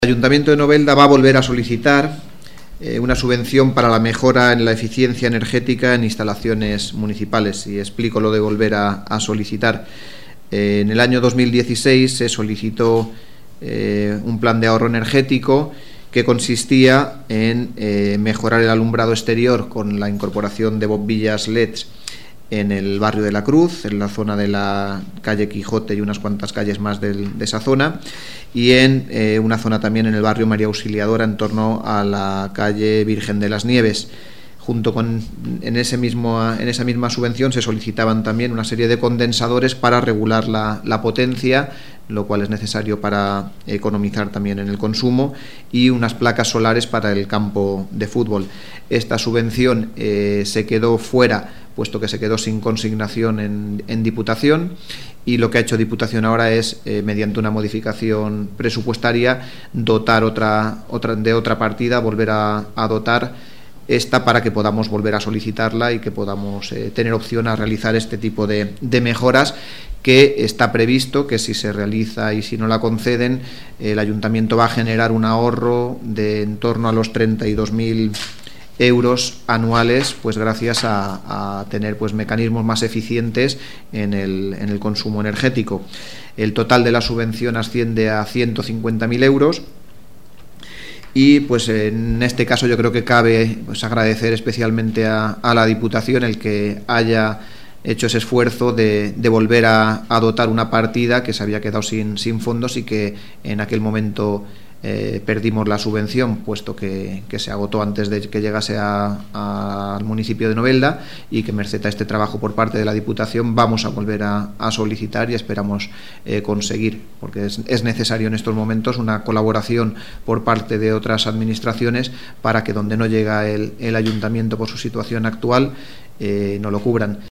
El Ayuntamiento de Novelda va a volver a solicitar una subvención para la mejora en la eficiencia energética en instalaciones municipales. Y explico lo de volver a solicitar. En el año 2016 se solicitó un plan de ahorro energético que consistía en mejorar el alumbrado exterior con la incorporación de bombillas LED en el barrio de la Cruz, en la zona de la calle Quijote y unas cuantas calles más de esa zona, y en una zona también en el barrio María Auxiliadora, en torno a la calle Virgen de las Nieves. Junto con en esa misma subvención se solicitaban también una serie de condensadores para regular la potencia, lo cual es necesario para economizar también en el consumo, y unas placas solares para el campo de fútbol. Esta subvención se quedó fuera, puesto que se quedó sin consignación en Diputación, y lo que ha hecho Diputación ahora es, mediante una modificación presupuestaria, dotar de otra partida, volver a dotar esta para que podamos volver a solicitarla y que podamos tener opción a realizar este tipo de mejoras, que está previsto que si se realiza y si no la conceden, el Ayuntamiento va a generar un ahorro de en torno a los 32.000 euros anuales, pues gracias a tener pues mecanismos más eficientes en el consumo energético. El total de la subvención asciende a 150.000 euros. Y pues en este caso yo creo que cabe pues agradecer especialmente a la Diputación el que haya hecho ese esfuerzo de volver a dotar una partida que se había quedado sin fondos y que en aquel momento perdimos la subvención, puesto que se agotó antes de que llegase al municipio de Novelda, y que merced a este trabajo por parte de la Diputación vamos a volver a solicitar y esperamos conseguir, porque es necesario en estos momentos una colaboración por parte de otras administraciones para que donde no llega el Ayuntamiento por su situación actual no lo cubran.